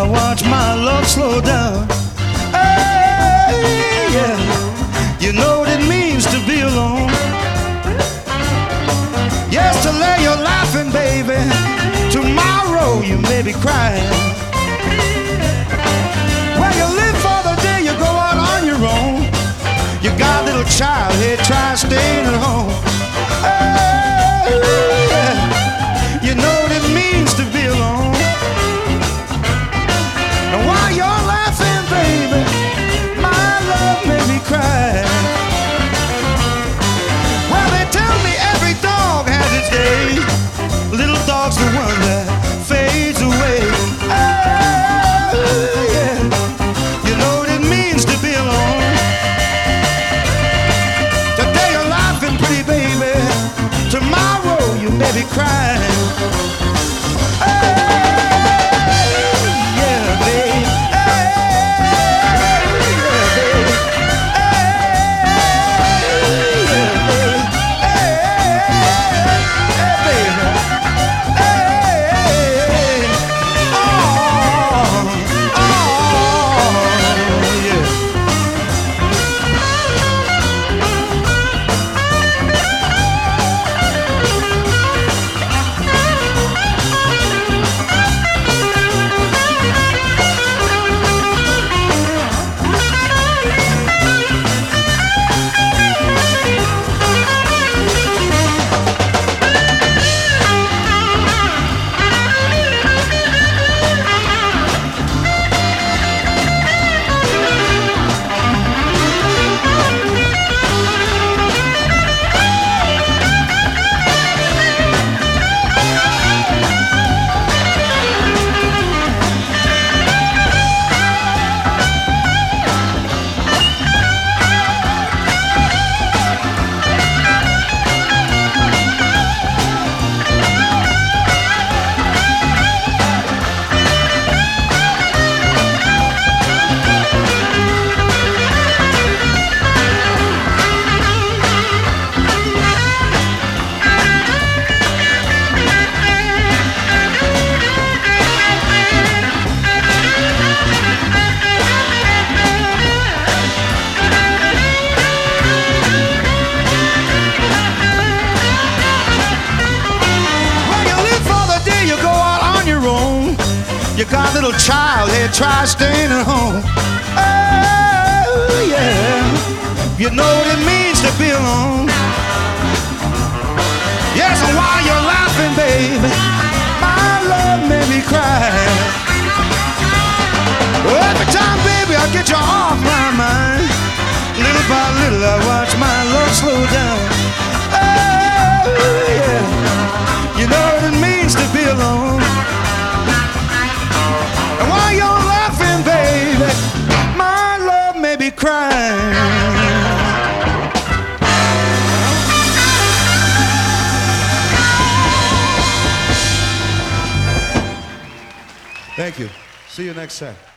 I watch my love slow down. Hey, yeah, you know what it means to be alone. Yes, to lay you're laughing, baby. Tomorrow you may be crying. Well, you live for the day you go out on your own. You got a little child here, try staying at home. Hey, yeah, you know what it means to be alone. And while you're laughing, baby, my love made me cry. Well, they tell me every dog has its day. Little dog's the one that fades away. Oh, yeah, you know what it means to be alone. Today you're laughing, pretty baby. Tomorrow you may be crying. You got a little child here, try staying at home. Oh, yeah, you know what it means to be alone. Yes, and while you're laughing, baby, my love made me cry. Well, every time, baby, I get you off my mind. Little by little, I watch my love slow down. Oh, yeah, you know what it means to be alone. And while you're laughing, baby, my love may be crying. Thank you. See you next set.